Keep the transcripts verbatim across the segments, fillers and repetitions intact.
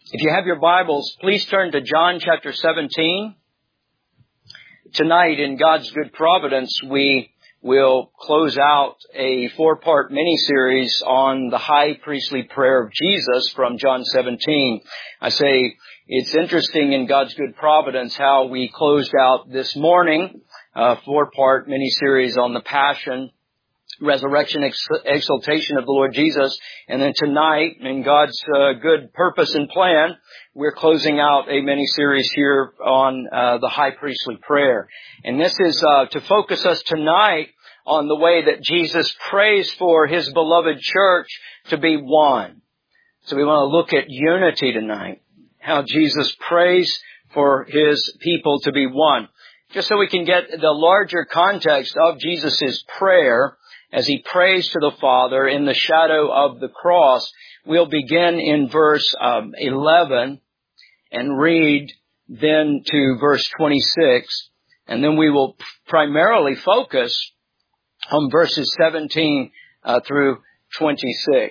If you have your Bibles, please turn to John chapter seventeen. Tonight, in God's good providence, we will close out a four-part mini-series on the high priestly prayer of Jesus from John seventeen. I say it's interesting in God's good providence how we closed out this morning a four-part mini-series on the passion, resurrection, ex- exaltation of the Lord Jesus. And then tonight, in God's uh, good purpose and plan, we're closing out a mini-series here on uh, the high priestly prayer. And this is uh, to focus us tonight on the way that Jesus prays for His beloved church to be one. So we want to look at unity tonight, how Jesus prays for His people to be one. Just so we can get the larger context of Jesus' prayer, as He prays to the Father in the shadow of the cross, we'll begin in verse um, eleven and read then to verse twenty-six, and then we will primarily focus on verses seventeen uh, through twenty-six.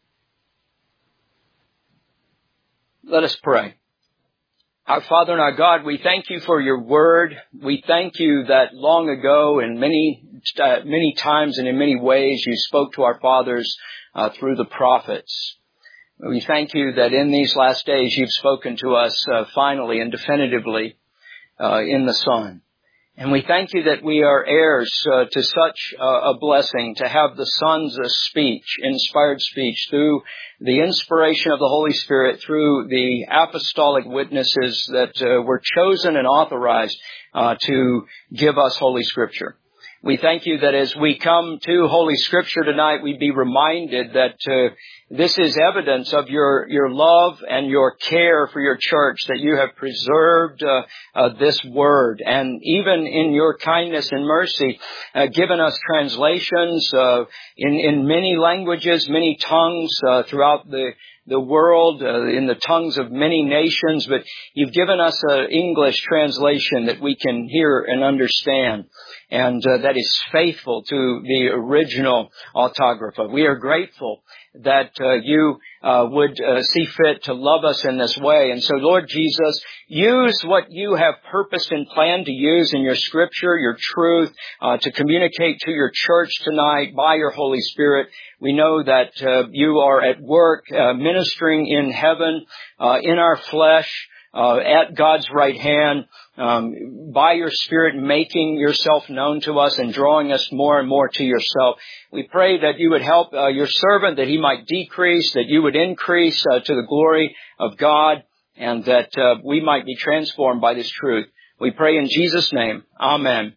Let us pray. Our Father and our God, we thank You for Your Word. We thank You that long ago and many, uh, many times and in many ways You spoke to our fathers uh, through the prophets. We thank You that in these last days You've spoken to us uh, finally and definitively uh, in the Son. And we thank You that we are heirs uh, to such uh, a blessing, to have the Son's uh, speech, inspired speech, through the inspiration of the Holy Spirit, through the apostolic witnesses that uh, were chosen and authorized uh, to give us Holy Scripture. We thank You that as we come to Holy Scripture tonight, we be reminded that uh, this is evidence of your, your love and your care for Your church, that You have preserved uh, uh, this Word, and even in Your kindness and mercy, uh, given us translations uh, in, in many languages, many tongues uh, throughout the the world, uh, in the tongues of many nations, but You've given us an English translation that we can hear and understand, and uh, that is faithful to the original autographa. We are grateful that uh, You uh, would uh, see fit to love us in this way. And so, Lord Jesus, use what You have purposed and planned to use in Your Scripture, Your truth, uh, to communicate to Your church tonight by Your Holy Spirit. We know that uh, You are at work uh, ministering in heaven, uh, in our flesh, uh, at God's right hand, um, by Your Spirit making Yourself known to us and drawing us more and more to Yourself. We pray that You would help uh, Your servant, that he might decrease, that You would increase uh, to the glory of God, and that uh, we might be transformed by this truth. We pray in Jesus' name. Amen.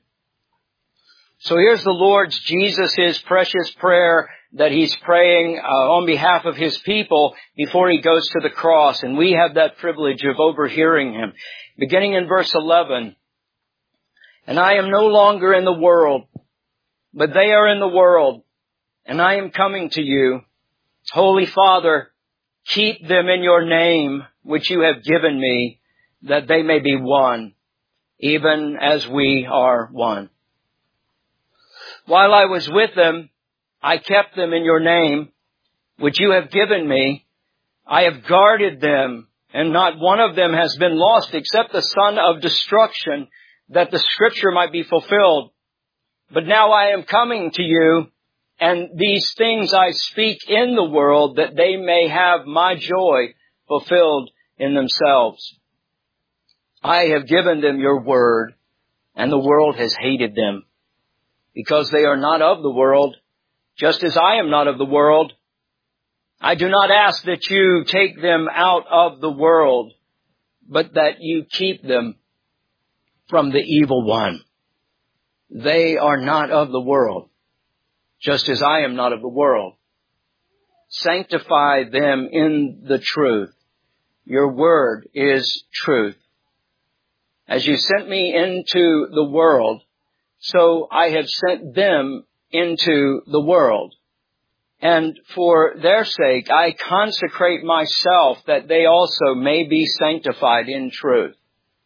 So here's the Lord's Jesus' precious prayer that He's praying uh, on behalf of His people before He goes to the cross. And we have that privilege of overhearing Him. Beginning in verse eleven, "And I am no longer in the world, but they are in the world, and I am coming to You. Holy Father, keep them in Your name, which You have given Me, that they may be one, even as we are one. While I was with them, I kept them in Your name, which You have given Me. I have guarded them, and not one of them has been lost except the son of destruction, that the Scripture might be fulfilled. But now I am coming to You, and these things I speak in the world, that they may have My joy fulfilled in themselves. I have given them Your word, and the world has hated them, because they are not of the world, just as I am not of the world. I do not ask that You take them out of the world, but that You keep them from the evil one. They are not of the world, just as I am not of the world. Sanctify them in the truth. Your word is truth. As You sent Me into the world, so I have sent them into the world. And for their sake, I consecrate Myself, that they also may be sanctified in truth.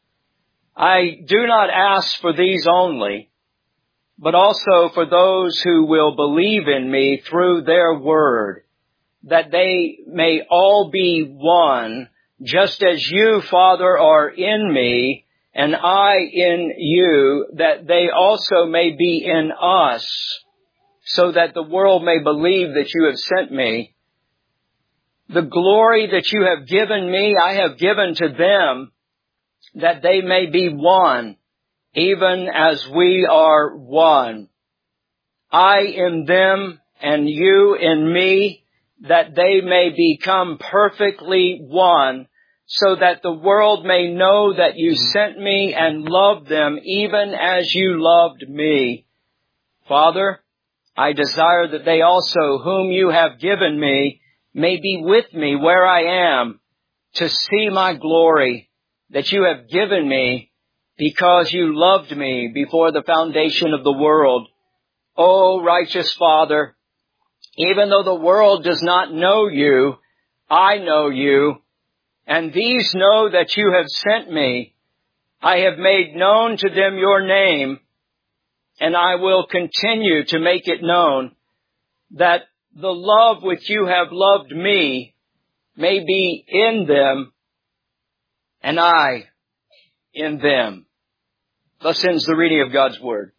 I do not ask for these only, but also for those who will believe in Me through their word, that they may all be one, just as you, Father, are in me, and I in you, that they also may be in us, so that the world may believe that you have sent me. The glory that you have given me, I have given to them, that they may be one, even as we are one. I in them, and you in me, that they may become perfectly one, so that the world may know that you sent me and loved them even as you loved me. Father, I desire that they also, whom you have given me, may be with me where I am, to see my glory that you have given me, because you loved me before the foundation of the world. O righteous Father, even though the world does not know you, I know you, and these know that you have sent me. I have made known to them your name, and I will continue to make it known, that the love which you have loved me may be in them, and I in them. Thus ends the reading of God's Word.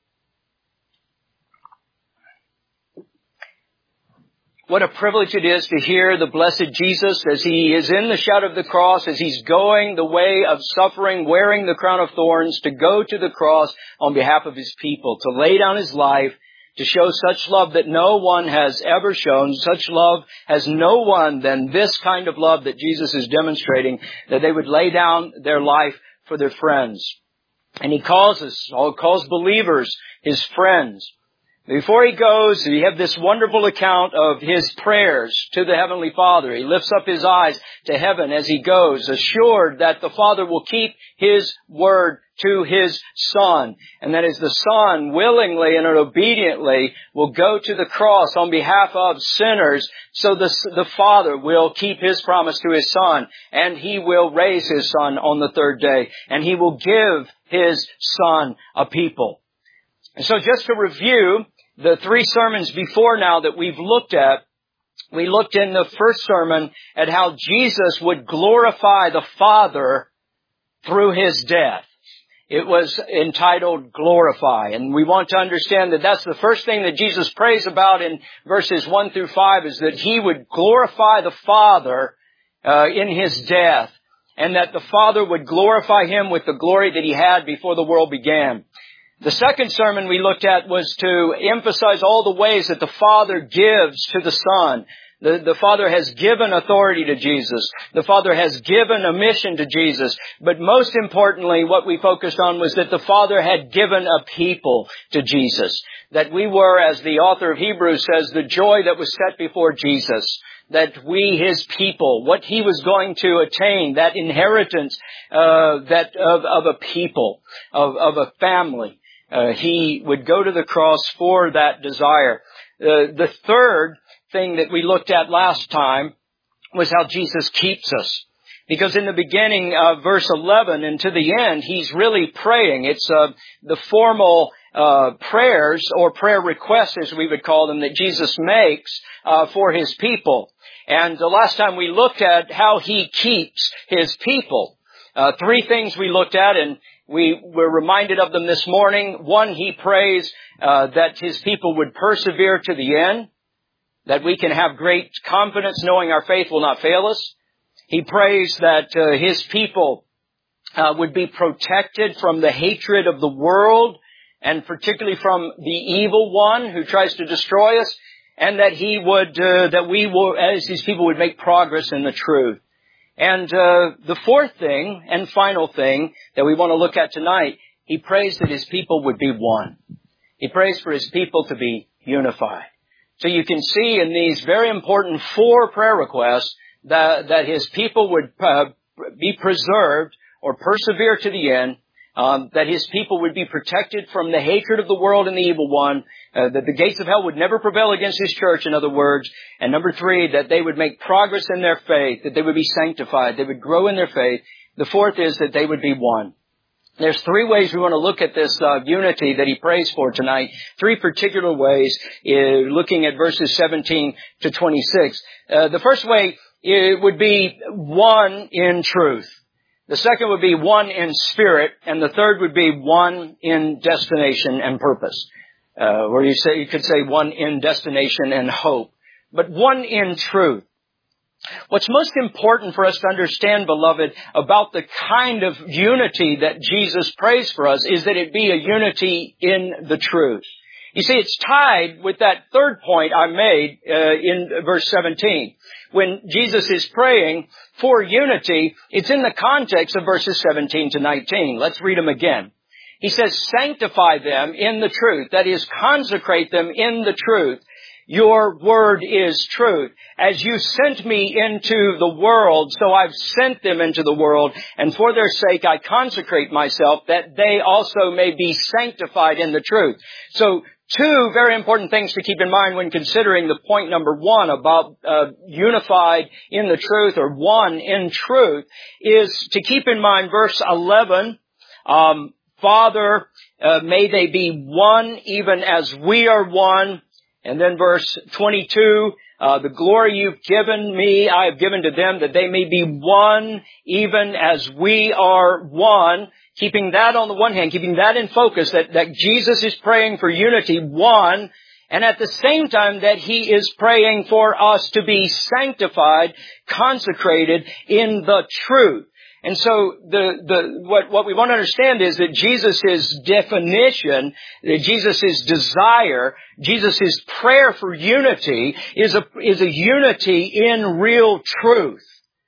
What a privilege it is to hear the blessed Jesus as He is in the shadow of the cross, as He's going the way of suffering, wearing the crown of thorns, to go to the cross on behalf of His people, to lay down His life, to show such love that no one has ever shown. Such love has no one than this kind of love that Jesus is demonstrating, that they would lay down their life for their friends. And He calls us, or calls believers, His friends. Before He goes, we have this wonderful account of His prayers to the Heavenly Father. He lifts up His eyes to heaven as He goes, assured that the Father will keep His word to His Son. And that is, the Son willingly and obediently will go to the cross on behalf of sinners, so the, the Father will keep His promise to His Son, and He will raise His Son on the third day, and He will give His Son a people. And so just to review the three sermons before now that we've looked at, we looked in the first sermon at how Jesus would glorify the Father through His death. It was entitled Glorify. And we want to understand that that's the first thing that Jesus prays about in verses one through five, is that He would glorify the Father uh, in His death, and that the Father would glorify Him with the glory that He had before the world began. The second sermon we looked at was to emphasize all the ways that the Father gives to the Son. The, the Father has given authority to Jesus. The Father has given a mission to Jesus. But most importantly, what we focused on was that the Father had given a people to Jesus. That we were, as the author of Hebrews says, the joy that was set before Jesus. That we, His people, what He was going to attain, that inheritance uh, that of, of a people, of, of a family. Uh, he would go to the cross for that desire. Uh, the third thing that we looked at last time was how Jesus keeps us. Because in the beginning of verse eleven and to the end, He's really praying. It's uh, the formal uh prayers, or prayer requests as we would call them, that Jesus makes uh for His people. And the last time we looked at how He keeps His people. Uh Three things we looked at, and we were reminded of them this morning. One, He prays uh, that His people would persevere to the end, that we can have great confidence knowing our faith will not fail us. He prays that uh, His people uh, would be protected from the hatred of the world, and particularly from the evil one who tries to destroy us, and that He would, uh, that we will, as His people, would make progress in the truth. And uh the fourth thing and final thing that we want to look at tonight, He prays that His people would be one. He prays for His people to be unified. So you can see in these very important four prayer requests that, that His people would uh, be preserved or persevere to the end, um, that His people would be protected from the hatred of the world and the evil one, uh, that the gates of hell would never prevail against His church, in other words. And number three, that they would make progress in their faith, that they would be sanctified, they would grow in their faith. The fourth is that they would be one. There's three ways we want to look at this uh, unity that He prays for tonight. Three particular ways, uh, looking at verses seventeen to twenty-six. Uh, the first way it would be one in truth. The second would be one in spirit, and the third would be one in destination and purpose. Uh, where you say, you could say one in destination and hope. But one in truth. What's most important for us to understand, beloved, about the kind of unity that Jesus prays for us is that it be a unity in the truth. You see, it's tied with that third point I made uh, in verse seventeen. When Jesus is praying for unity, it's in the context of verses seventeen to nineteen. Let's read them again. He says, sanctify them in the truth. That is, consecrate them in the truth. Your word is truth. As you sent me into the world, so I've sent them into the world. And for their sake, I consecrate myself that they also may be sanctified in the truth. So, two very important things to keep in mind when considering the point number one about uh, unified in the truth or one in truth is to keep in mind verse eleven, um, Father, uh, may they be one even as we are one. And then verse twenty-two, uh, the glory you've given me, I have given to them that they may be one even as we are one. Keeping that on the one hand, keeping that in focus, that, that Jesus is praying for unity, one, and at the same time that He is praying for us to be sanctified, consecrated in the truth. And so the, the, what, what we want to understand is that Jesus' definition, that Jesus' desire, Jesus' prayer for unity is a, is a unity in real truth.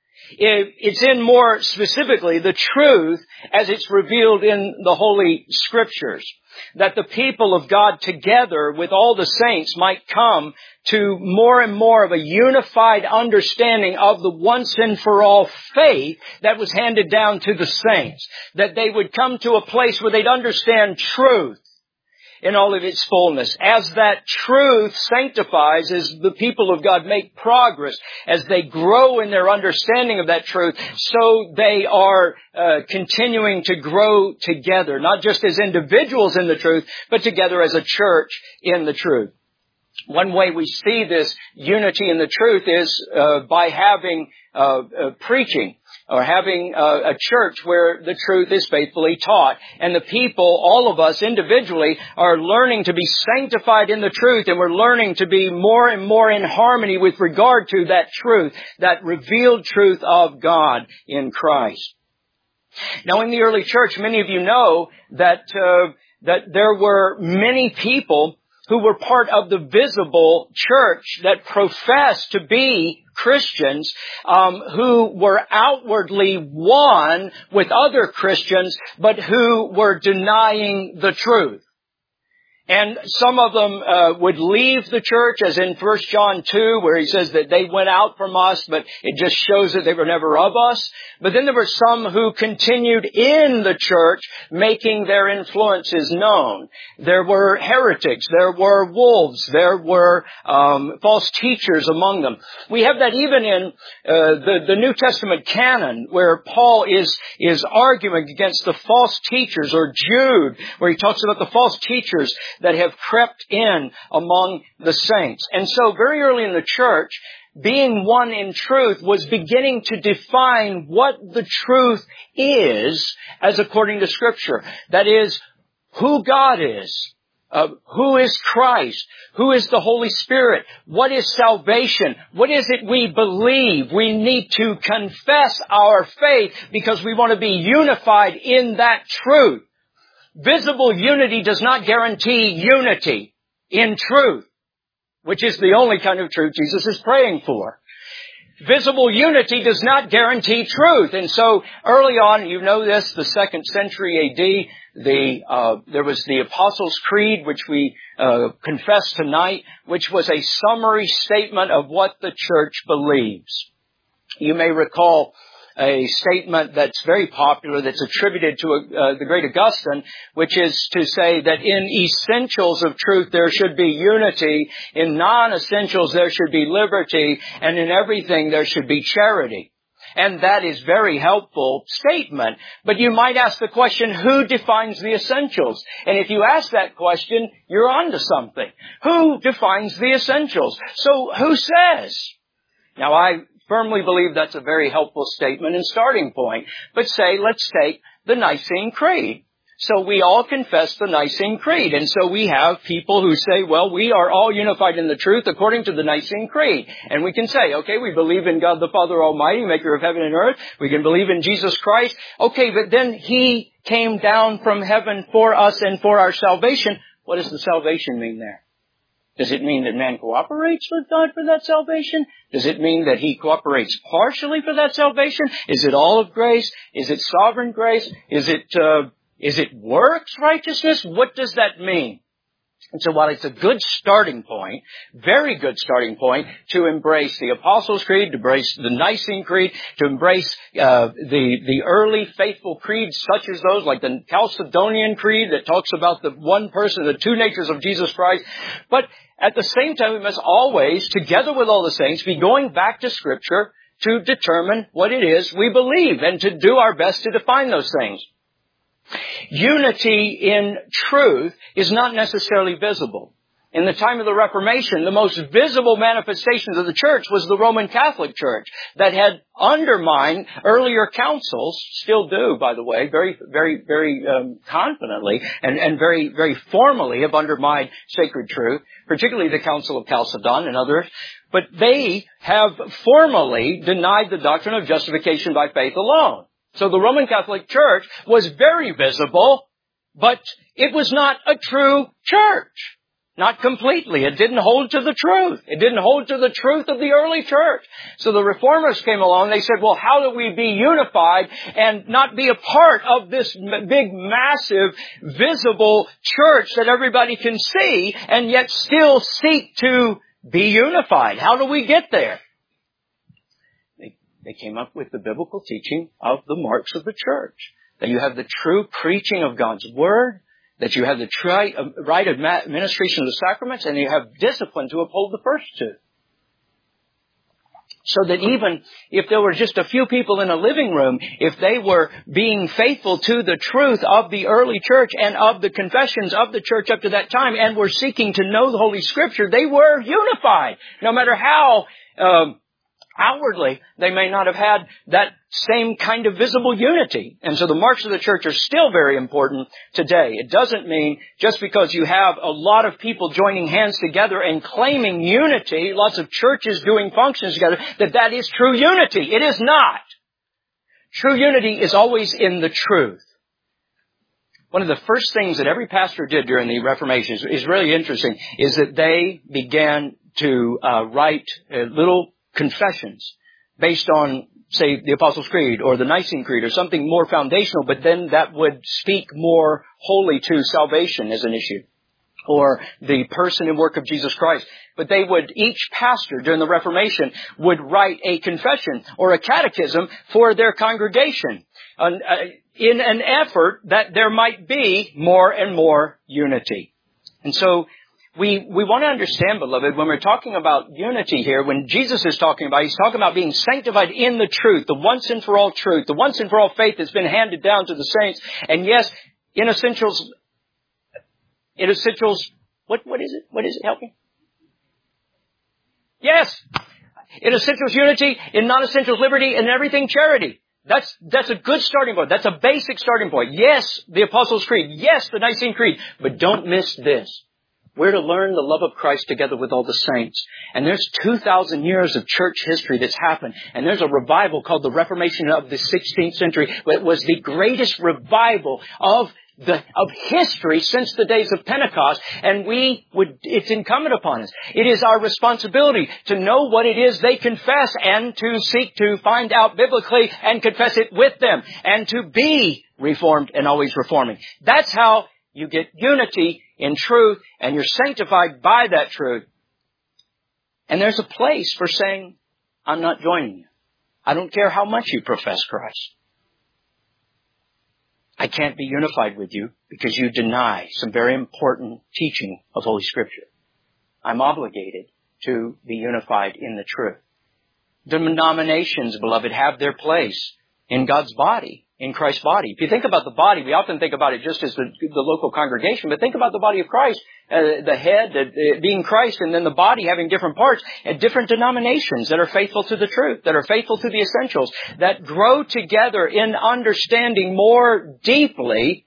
It, it's in more specifically the truth as it's revealed in the Holy Scriptures. That the people of God together with all the saints might come to more and more of a unified understanding of the once and for all faith that was handed down to the saints. That they would come to a place where they'd understand truth in all of its fullness. As that truth sanctifies, as the people of God make progress, as they grow in their understanding of that truth, so they are uh, continuing to grow together, not just as individuals in the truth, but together as a church in the truth. One way we see this unity in the truth is uh, by having uh, uh, preaching. Or having uh, a church where the truth is faithfully taught. And the people, all of us individually, are learning to be sanctified in the truth. And we're learning to be more and more in harmony with regard to that truth, that revealed truth of God in Christ. Now, in the early church, many of you know that uh, that there were many people who were part of the visible church that professed to be Christians, um, who were outwardly one with other Christians, but who were denying the truth. And some of them uh, would leave the church, as in First John two, where he says that they went out from us, but it just shows that they were never of us. But then there were some who continued in the church, making their influences known. There were heretics, there were wolves, there were um, false teachers among them. We have that even in uh, the, the New Testament canon, where Paul is, is arguing against the false teachers, or Jude, where he talks about the false teachers that have crept in among the saints. And so very early in the church, being one in truth was beginning to define what the truth is as according to Scripture. That is, who God is, uh, who is Christ, who is the Holy Spirit, what is salvation, what is it we believe. We need to confess our faith because we want to be unified in that truth. Visible unity does not guarantee unity in truth, which is the only kind of truth Jesus is praying for. Visible unity does not guarantee truth. And so early on, you know this, the second century A D, the, uh, there was the Apostles' Creed, which we uh, confess tonight, which was a summary statement of what the church believes. You may recall a statement that's very popular that's attributed to uh, the great Augustine, which is to say that in essentials of truth there should be unity, in non-essentials there should be liberty, and in everything there should be charity. And that is very helpful statement. But you might ask the question, who defines the essentials? And if you ask that question, you're onto something. Who defines the essentials? So who says? Now I firmly believe that's a very helpful statement and starting point. But say, let's take the Nicene Creed. So we all confess the Nicene Creed. And so we have people who say, well, we are all unified in the truth according to the Nicene Creed. And we can say, okay, we believe in God the Father Almighty, maker of heaven and earth. We can believe in Jesus Christ. Okay, but then He came down from heaven for us and for our salvation. What does the salvation mean there? Does it mean that man cooperates with God for that salvation? Does it mean that he cooperates partially for that salvation? Is it all of grace? Is it sovereign grace? Is it, uh, is it works righteousness? What does that mean? And so while it's a good starting point, very good starting point to embrace the Apostles' Creed, to embrace the Nicene Creed, to embrace uh, the the early faithful creeds such as those, like the Chalcedonian Creed that talks about the one person, the two natures of Jesus Christ. But at the same time, we must always, together with all the saints, be going back to Scripture to determine what it is we believe and to do our best to define those things. Unity in truth is not necessarily visible. In the time of the Reformation, the most visible manifestations of the church was the Roman Catholic Church that had undermined earlier councils, still do, by the way, very, very, very um, confidently and, and very, very formally have undermined sacred truth, particularly the Council of Chalcedon and others. But they have formally denied the doctrine of justification by faith alone. So the Roman Catholic Church was very visible, but it was not a true church. Not completely. It didn't hold to the truth. It didn't hold to the truth of the early church. So the Reformers came along. They said, well, how do we be unified and not be a part of this big, massive, visible church that everybody can see and yet still seek to be unified? How do we get there? They came up with the biblical teaching of the marks of the church. That you have the true preaching of God's Word, that you have the tri- right administration of the sacraments, and you have discipline to uphold the first two. So that even if there were just a few people in a living room, if they were being faithful to the truth of the early church and of the confessions of the church up to that time, and were seeking to know the Holy Scripture, they were unified. No matter how um, outwardly, they may not have had that same kind of visible unity. And so the marks of the church are still very important today. It doesn't mean just because you have a lot of people joining hands together and claiming unity, lots of churches doing functions together, that that is true unity. It is not. True unity is always in the truth. One of the first things that every pastor did during the Reformation is really interesting, is that they began to uh, write uh, little confessions based on, say, the Apostles' Creed or the Nicene Creed or something more foundational, but then that would speak more wholly to salvation as an issue or the person and work of Jesus Christ. But they would, each pastor during the Reformation would write a confession or a catechism for their congregation an, uh, in an effort that there might be more and more unity. And so We, we want to understand, beloved, when we're talking about unity here, when Jesus is talking about, He's talking about being sanctified in the truth, the once and for all truth, the once and for all faith that's been handed down to the saints. And yes, in essentials, in essentials, what, what is it? What is it? Help me. Yes. In essentials, unity. In non-essentials, liberty. In everything, charity. That's, that's a good starting point. That's a basic starting point. Yes, the Apostles' Creed. Yes, the Nicene Creed. But don't miss this. We're to learn the love of Christ together with all the saints. And there's two thousand years of church history that's happened. And there's a revival called the Reformation of the sixteenth century. It was the greatest revival of the, of history since the days of Pentecost. And we would, it's incumbent upon us. It is our responsibility to know what it is they confess and to seek to find out biblically and confess it with them and to be reformed and always reforming. That's how you get unity in truth, and you're sanctified by that truth. And there's a place for saying, I'm not joining you. I don't care how much you profess Christ. I can't be unified with you because you deny some very important teaching of Holy Scripture. I'm obligated to be unified in the truth. The denominations, beloved, have their place in God's body, in Christ's body. If you think about the body, we often think about it just as the, the local congregation, but think about the body of Christ, uh, the head uh, being Christ, and then the body having different parts and different denominations that are faithful to the truth, that are faithful to the essentials, that grow together in understanding more deeply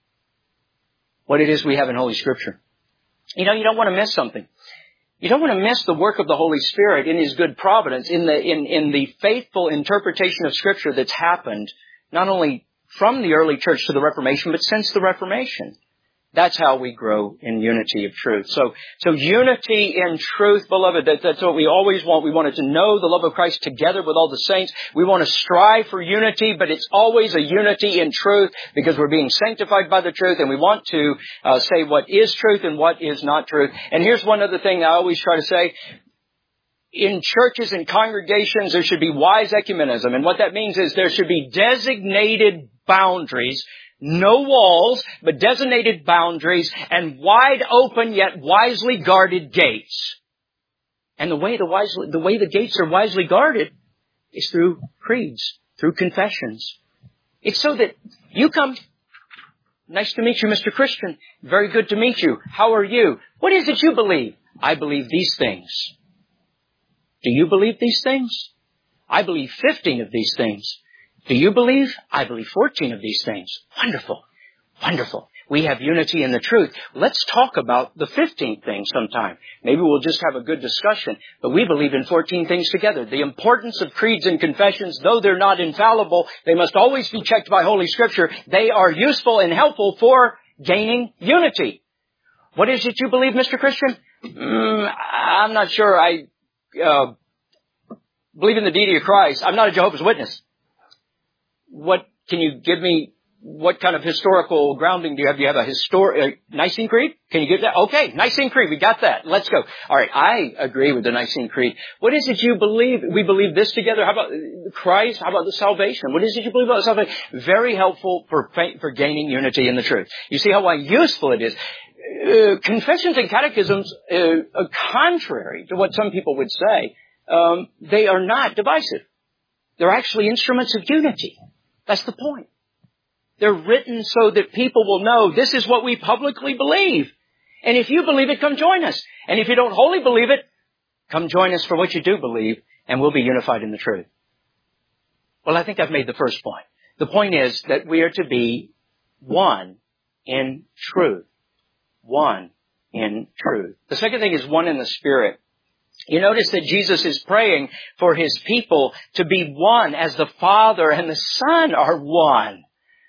what it is we have in Holy Scripture. You know, you don't want to miss something. You don't want to miss the work of the Holy Spirit in His good providence, in the in, in the faithful interpretation of Scripture that's happened not only from the early church to the Reformation, but since the Reformation. That's how we grow in unity of truth. So, so unity in truth, beloved, that, that's what we always want. We wanted to know the love of Christ together with all the saints. We want to strive for unity, but it's always a unity in truth because we're being sanctified by the truth, and we want to uh, say what is truth and what is not truth. And here's one other thing I always try to say. In churches and congregations, there should be wise ecumenism. And what that means is there should be designated boundaries. No walls, but designated boundaries and wide open yet wisely guarded gates. And the way the wisely, the way the gates are wisely guarded is through creeds, through confessions. It's so that you come, nice to meet you, Mister Christian. Very good to meet you. How are you? What is it you believe? I believe these things. Do you believe these things? I believe fifteen of these things. Do you believe? I believe fourteen of these things. Wonderful. Wonderful. We have unity in the truth. Let's talk about the fifteenth thing sometime. Maybe we'll just have a good discussion. But we believe in fourteen things together. The importance of creeds and confessions, though they're not infallible, they must always be checked by Holy Scripture. They are useful and helpful for gaining unity. What is it you believe, Mister Christian? Mm, I'm not sure. I uh, believe in the deity of Christ. I'm not a Jehovah's Witness. What, can you give me, what kind of historical grounding do you have? Do you have a historic, uh, Nicene Creed? Can you give that? Okay, Nicene Creed, we got that. Let's go. Alright, I agree with the Nicene Creed. What is it you believe? We believe this together. How about Christ? How about the salvation? What is it you believe about salvation? Very helpful for, for gaining unity in the truth. You see how useful it is. Uh, confessions and catechisms, uh, uh, contrary to what some people would say, um, they are not divisive. They're actually instruments of unity. That's the point. They're written so that people will know this is what we publicly believe. And if you believe it, come join us. And if you don't wholly believe it, come join us for what you do believe, and we'll be unified in the truth. Well, I think I've made the first point. The point is that we are to be one in truth. One in truth. The second thing is one in the Spirit. You notice that Jesus is praying for His people to be one as the Father and the Son are one.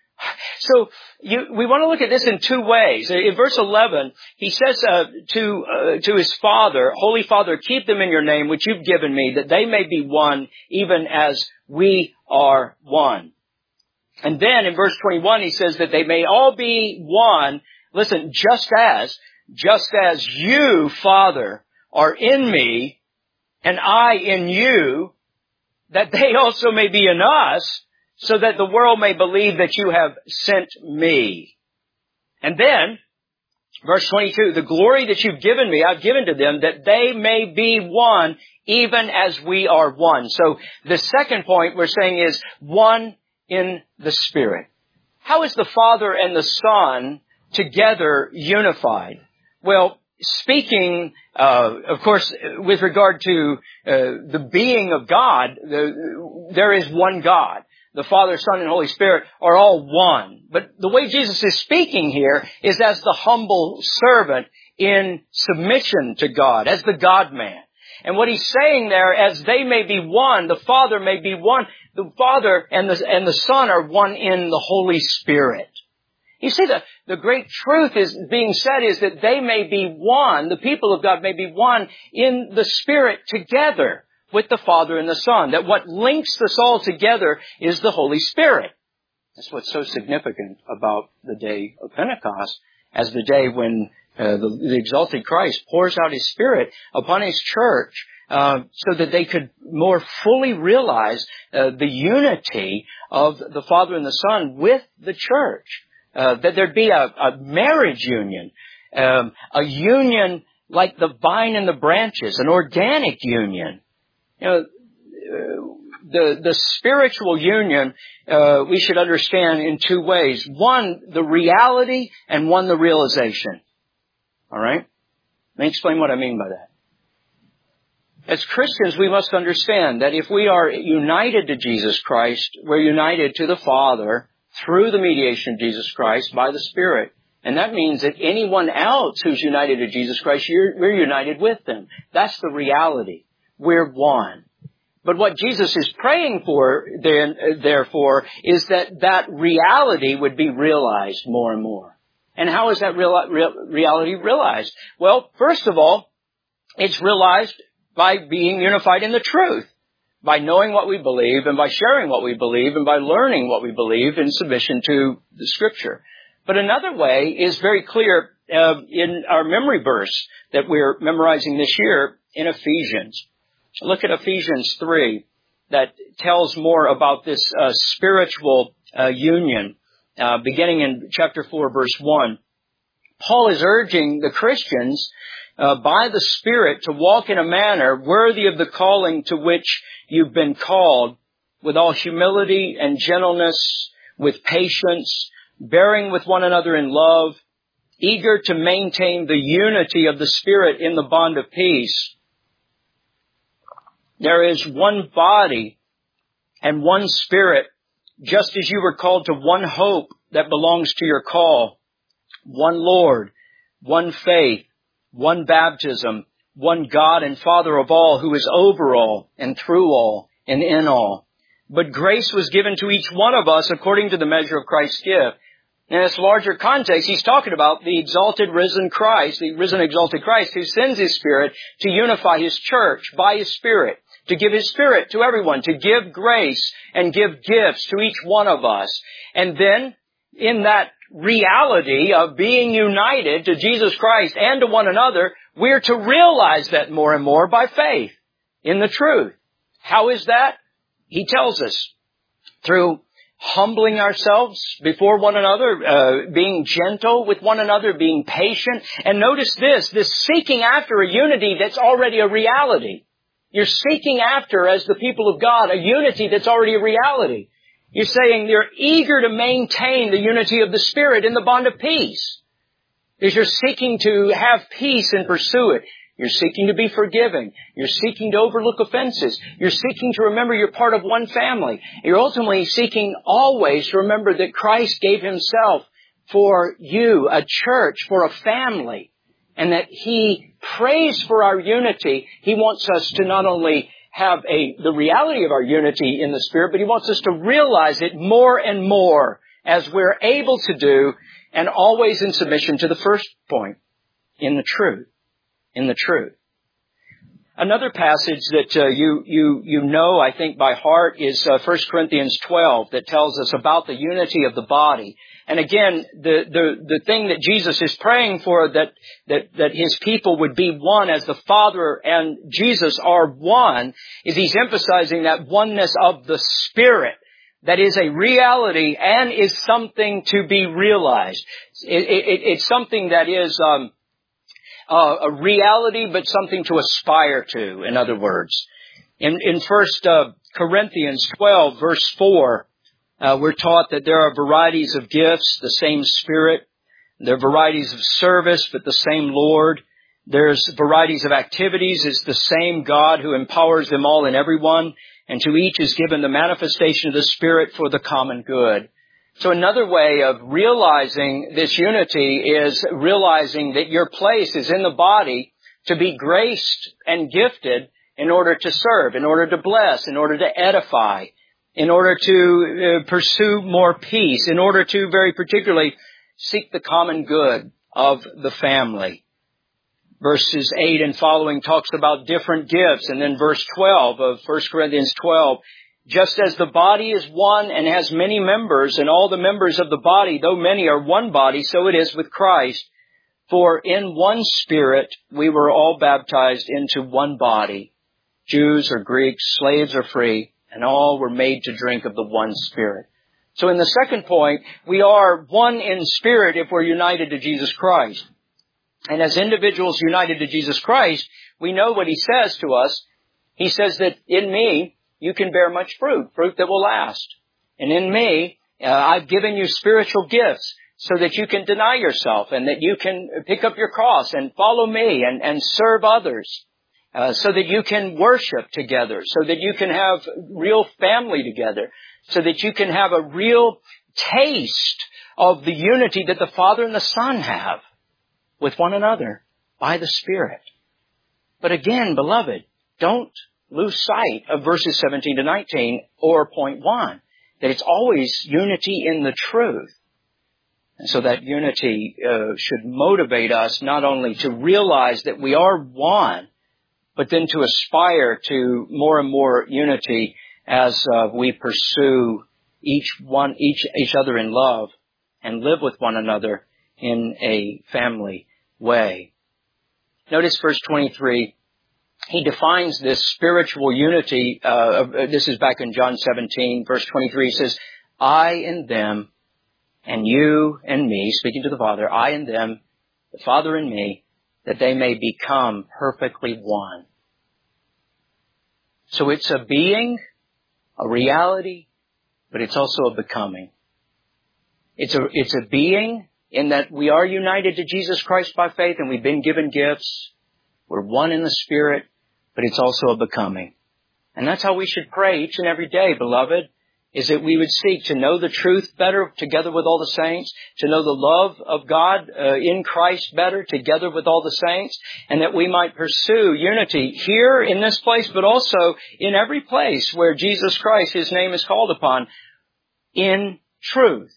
So you, we want to look at this in two ways. In verse eleven, He says uh, to uh, to His Father, Holy Father, keep them in your name, which you've given me, that they may be one, even as we are one. And then in verse twenty-one, He says that they may all be one. Listen, just as, just as you, Father, are in me, and I in you, that they also may be in us, so that the world may believe that you have sent me. And then, verse twenty-two, the glory that you've given me, I've given to them, that they may be one, even as we are one. So the second point we're saying is one in the Spirit. How is the Father and the Son together unified? Well, speaking, uh, of course, with regard to uh, the being of God, the, there is one God. The Father, Son, and Holy Spirit are all one. But the way Jesus is speaking here is as the humble servant in submission to God, as the God-man. And what He's saying there, as they may be one, the Father may be one, the Father and the, and the Son are one in the Holy Spirit. You see, the, the great truth is being said is that they may be one, the people of God may be one in the Spirit together with the Father and the Son. That what links us all together is the Holy Spirit. That's what's so significant about the day of Pentecost, as the day when uh, the, the exalted Christ pours out His Spirit upon His church, uh, so that they could more fully realize uh, the unity of the Father and the Son with the church. Uh, that there'd be a, a marriage union, um, a union like the vine and the branches, an organic union. You know, uh, the, the spiritual union, uh, we should understand in two ways. One, the reality, and one, the realization. All right? Let me explain what I mean by that. As Christians, we must understand that if we are united to Jesus Christ, we're united to the Father through the mediation of Jesus Christ by the Spirit. And that means that anyone else who's united to Jesus Christ, you're, we're united with them. That's the reality. We're one. But what Jesus is praying for, then, therefore, is that that reality would be realized more and more. And how is that real, real, reality realized? Well, first of all, it's realized by being unified in the truth, by knowing what we believe and by sharing what we believe and by learning what we believe in submission to the Scripture. But another way is very clear uh, in our memory verse that we're memorizing this year in Ephesians. Look at Ephesians three that tells more about this uh, spiritual uh, union, uh, beginning in chapter four, verse one. Paul is urging the Christians uh, by the Spirit to walk in a manner worthy of the calling to which you've been called, with all humility and gentleness, with patience, bearing with one another in love, eager to maintain the unity of the Spirit in the bond of peace. There is one body and one Spirit, just as you were called to one hope that belongs to your call, one Lord, one faith, one baptism, one God and Father of all, who is over all and through all and in all. But grace was given to each one of us according to the measure of Christ's gift. In this larger context, he's talking about the exalted, risen Christ, the risen, exalted Christ, who sends His Spirit to unify His church by His Spirit, to give His Spirit to everyone, to give grace and give gifts to each one of us. And then, in that reality of being united to Jesus Christ and to one another, we're to realize that more and more by faith in the truth. How is that? He tells us through humbling ourselves before one another, uh, being gentle with one another, being patient. And notice this, this seeking after a unity that's already a reality. You're seeking after, as the people of God, a unity that's already a reality. You're saying you're eager to maintain the unity of the Spirit in the bond of peace. Because you're seeking to have peace and pursue it. You're seeking to be forgiving. You're seeking to overlook offenses. You're seeking to remember you're part of one family. You're ultimately seeking always to remember that Christ gave Himself for you, a church, for a family, and that He prays for our unity. He wants us to not only have a the reality of our unity in the Spirit, but He wants us to realize it more and more as we're able to do, and always in submission to the first point, in the truth. In the truth. Another passage that uh, you you you know, I think, by heart is uh, First Corinthians twelve that tells us about the unity of the body. And again, the the the thing that Jesus is praying for, that that that His people would be one as the Father and Jesus are one, is He's emphasizing that oneness of the Spirit. That is a reality and is something to be realized. It, it, it's something that is um, uh, a reality, but something to aspire to, in other words. In, in First uh, Corinthians twelve, verse four, uh, we're taught that there are varieties of gifts, the same Spirit. There are varieties of service, but the same Lord. There's varieties of activities. It's the same God who empowers them all and everyone. And to each is given the manifestation of the Spirit for the common good. So another way of realizing this unity is realizing that your place is in the body to be graced and gifted in order to serve, in order to bless, in order to edify, in order to uh, pursue more peace, in order to very particularly seek the common good of the family. Verses eight and following talks about different gifts. And then verse twelve of First Corinthians twelve, just as the body is one and has many members, and all the members of the body, though many, are one body, so it is with Christ. For in one Spirit we were all baptized into one body, Jews or Greeks, slaves or free, and all were made to drink of the one Spirit. So in the second point, we are one in spirit if we're united to Jesus Christ. And as individuals united to Jesus Christ, we know what He says to us. He says that in me, you can bear much fruit, fruit that will last. And in me, uh, I've given you spiritual gifts so that you can deny yourself and that you can pick up your cross and follow me and, and serve others. Uh, so that you can worship together, so that you can have real family together, so that you can have a real taste of the unity that the Father and the Son have with one another by the Spirit. But again, beloved, don't lose sight of verses seventeen to nineteen or point one, that it's always unity in the truth. And so that unity uh, should motivate us not only to realize that we are one, but then to aspire to more and more unity as uh, we pursue each one, each, each other in love and live with one another in a family way. Notice verse twenty-three. He defines this spiritual unity. Uh, this is back in John seventeen, verse twenty-three. He says, I and them, and you and me, speaking to the Father, I and them, the Father and me, that they may become perfectly one. So it's a being, a reality, but it's also a becoming. It's a, it's a being in that we are united to Jesus Christ by faith and we've been given gifts. We're one in the Spirit, but it's also a becoming. And that's how we should pray each and every day, beloved, is that we would seek to know the truth better together with all the saints, to know the love of God uh, in Christ better together with all the saints, and that we might pursue unity here in this place, but also in every place where Jesus Christ, His name is called upon, in truth,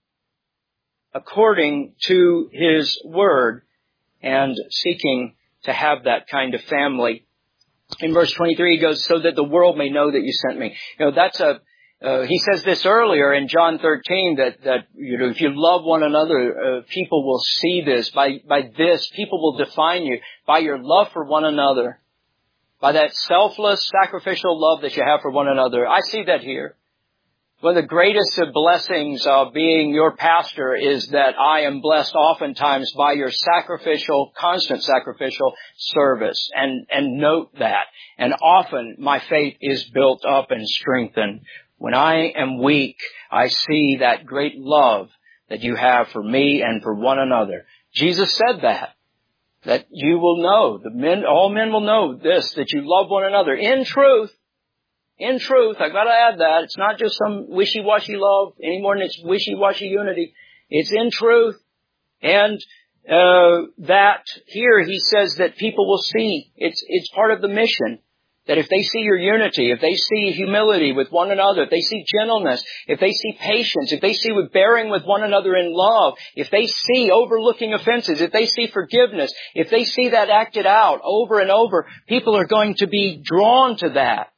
according to His Word, and seeking to have that kind of family. In verse twenty-three, he goes, so that the world may know that you sent me. You know, that's a Uh, he says this earlier in John thirteen that, that, you know, if you love one another, uh, people will see this. By, by this, people will define you by your love for one another. By that selfless, sacrificial love that you have for one another. I see that here. One of the greatest of blessings of being your pastor is that I am blessed oftentimes by your sacrificial, constant sacrificial service. And, and note that. And often my faith is built up and strengthened. When I am weak, I see that great love that you have for me and for one another. Jesus said that, that you will know, the men, all men will know this, that you love one another in truth. In truth, I've got to add that. It's not just some wishy-washy love any more than it's wishy-washy unity. It's in truth. And uh that here he says that people will see. It's, it's part of the mission. That if they see your unity, if they see humility with one another, if they see gentleness, if they see patience, if they see with bearing with one another in love, if they see overlooking offenses, if they see forgiveness, if they see that acted out over and over, people are going to be drawn to that.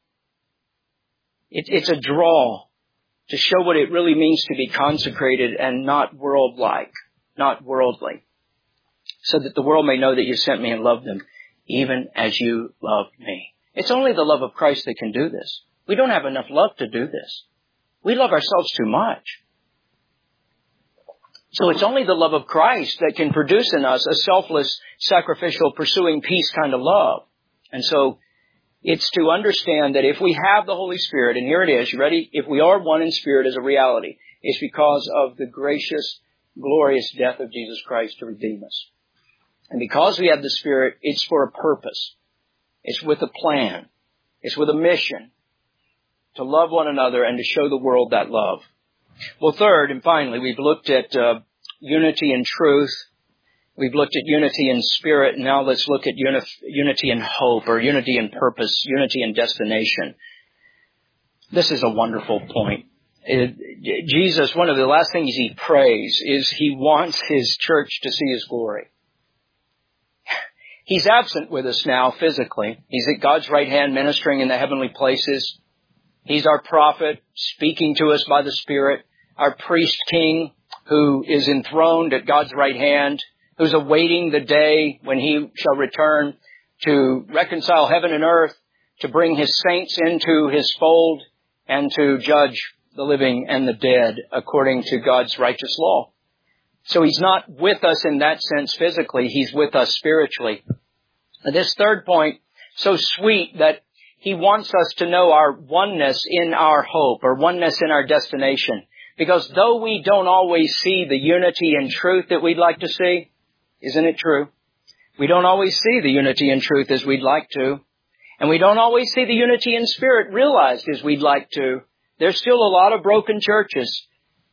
It, it's a draw to show what it really means to be consecrated and not world-like, not worldly, so that the world may know that you sent me and loved them, even as you loved me. It's only the love of Christ that can do this. We don't have enough love to do this. We love ourselves too much. So it's only the love of Christ that can produce in us a selfless, sacrificial, pursuing peace kind of love. And so it's to understand that if we have the Holy Spirit, and here it is, you ready? If we are one in spirit as a reality, it's because of the gracious, glorious death of Jesus Christ to redeem us. And because we have the Spirit, it's for a purpose. It's with a plan. It's with a mission to love one another and to show the world that love. Well, third and finally, we've looked at uh, unity in truth. We've looked at unity in spirit. Now let's look at uni- unity in hope, or unity in purpose, unity in destination. This is a wonderful point. It, Jesus, one of the last things He prays is He wants His church to see His glory. He's absent with us now physically. He's at God's right hand ministering in the heavenly places. He's our prophet speaking to us by the Spirit. Our priest king who is enthroned at God's right hand, who's awaiting the day when He shall return to reconcile heaven and earth, to bring His saints into His fold, and to judge the living and the dead according to God's righteous law. So He's not with us in that sense physically. He's with us spiritually. And this third point, so sweet that He wants us to know our oneness in our hope, or oneness in our destination. Because though we don't always see the unity and truth that we'd like to see, isn't it true? We don't always see the unity and truth as we'd like to. And we don't always see the unity in spirit realized as we'd like to. There's still a lot of broken churches.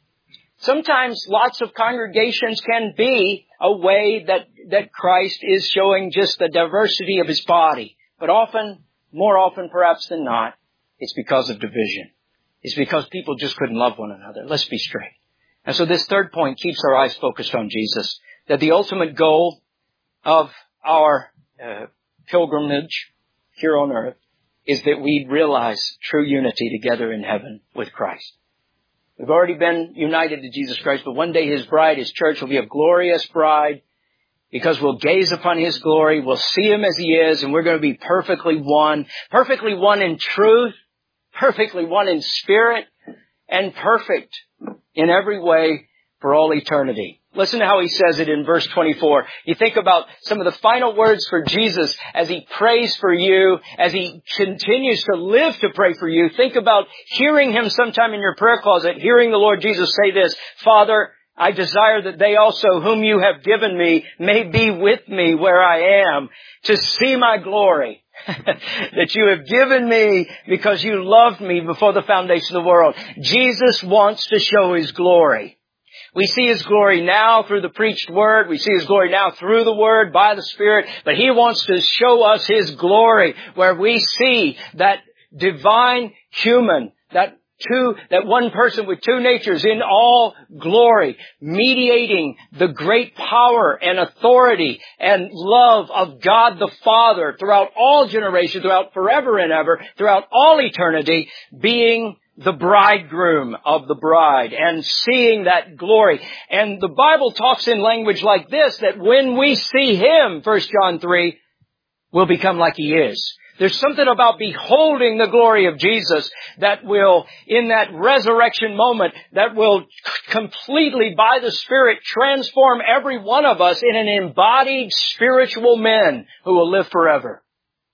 Sometimes lots of congregations can be a way that, that Christ is showing just the diversity of His body. But often, more often perhaps than not, it's because of division. It's because people just couldn't love one another. Let's be straight. And so this third point keeps our eyes focused on Jesus. That the ultimate goal of our uh, pilgrimage here on earth is that we realize true unity together in heaven with Christ. We've already been united to Jesus Christ, but one day His bride, His church, will be a glorious bride because we'll gaze upon His glory, we'll see Him as He is, and we're going to be perfectly one, perfectly one in truth, perfectly one in spirit, and perfect in every way for all eternity. Listen to how He says it in verse twenty-four. You think about some of the final words for Jesus as He prays for you, as He continues to live to pray for you. Think about hearing Him sometime in your prayer closet, hearing the Lord Jesus say this, Father, I desire that they also whom you have given me may be with me where I am to see my glory that you have given me because you loved me before the foundation of the world. Jesus wants to show His glory. We see His glory now through the preached Word. We see His glory now through the Word, by the Spirit. But He wants to show us His glory where we see that divine human, that two, that one person with two natures in all glory, mediating the great power and authority and love of God the Father throughout all generations, throughout forever and ever, throughout all eternity, being the bridegroom of the bride and seeing that glory. And the Bible talks in language like this, that when we see Him, First John three, we'll become like He is. There's something about beholding the glory of Jesus that will, in that resurrection moment, that will completely, by the Spirit, transform every one of us in an embodied spiritual men who will live forever.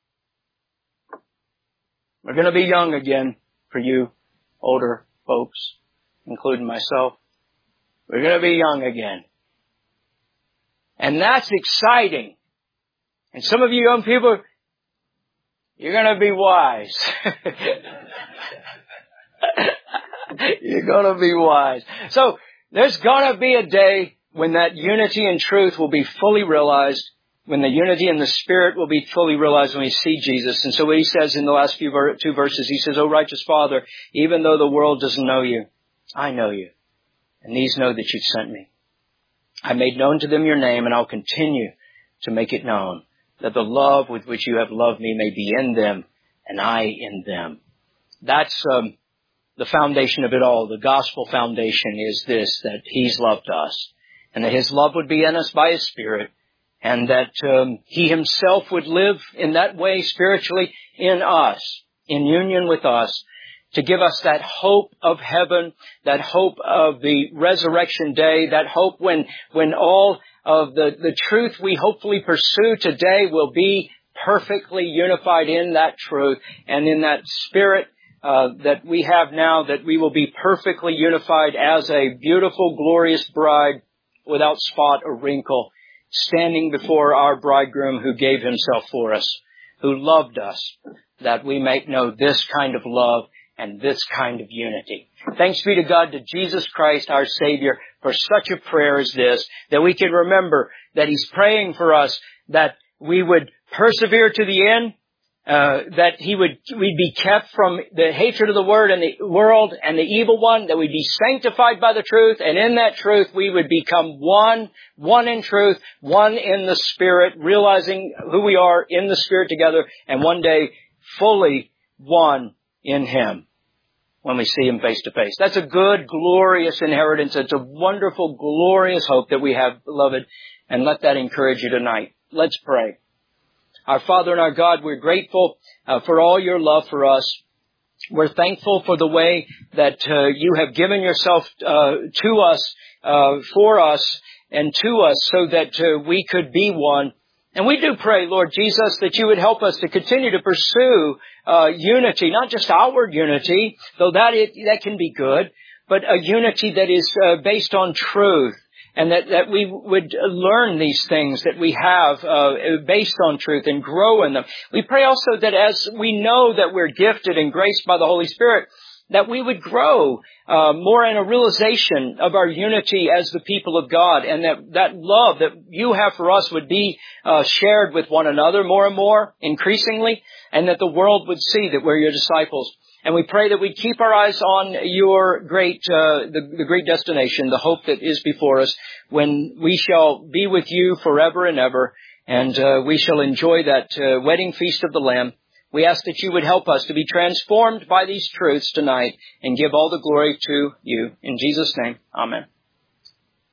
We're going to be young again for you older folks, including myself. We're going to be young again. And that's exciting. And some of you young people, you're going to be wise. You're going to be wise. So there's going to be a day when that unity and truth will be fully realized, when the unity and the Spirit will be fully realized when we see Jesus. And so what He says in the last few ver- two verses, He says, O righteous Father, even though the world doesn't know you, I know you. And these know that you've sent me. I made known to them your name, and I'll continue to make it known, that the love with which you have loved me may be in them, and I in them. That's um, the foundation of it all. The gospel foundation is this, that He's loved us, and that His love would be in us by His Spirit, and that um, He Himself would live in that way spiritually in us, in union with us, to give us that hope of heaven, that hope of the resurrection day, that hope when when all of the, the truth we hopefully pursue today will be perfectly unified in that truth and in that Spirit uh, that we have now, that we will be perfectly unified as a beautiful, glorious bride without spot or wrinkle, standing before our bridegroom who gave Himself for us, who loved us, that we might know this kind of love and this kind of unity. Thanks be to God, to Jesus Christ, our Savior, for such a prayer as this, that we can remember that He's praying for us, that we would persevere to the end, uh, that He would, we'd be kept from the hatred of the word and the world and the evil one, that we'd be sanctified by the truth, and in that truth we would become one, one in truth, one in the Spirit, realizing who we are in the Spirit together, and one day fully one in Him when we see Him face to face. That's a good, glorious inheritance. It's a wonderful, glorious hope that we have, beloved, and let that encourage you tonight. Let's pray. Our Father and our God, we're grateful uh, for all your love for us. We're thankful for the way that uh, you have given yourself uh, to us, uh, for us, and to us so that uh, we could be one. And we do pray, Lord Jesus, that you would help us to continue to pursue uh, unity, not just outward unity, though that it, that can be good, but a unity that is uh, based on truth, and that, that we would learn these things that we have uh, based on truth and grow in them. We pray also that as we know that we're gifted and graced by the Holy Spirit, that we would grow uh, more in a realization of our unity as the people of God, and that that love that you have for us would be uh, shared with one another more and more, increasingly, and that the world would see that we're your disciples. And we pray that we keep our eyes on your great, uh, the, the great destination, the hope that is before us, when we shall be with you forever and ever, and uh, we shall enjoy that uh, wedding feast of the Lamb. We ask that you would help us to be transformed by these truths tonight and give all the glory to you. In Jesus' name, amen.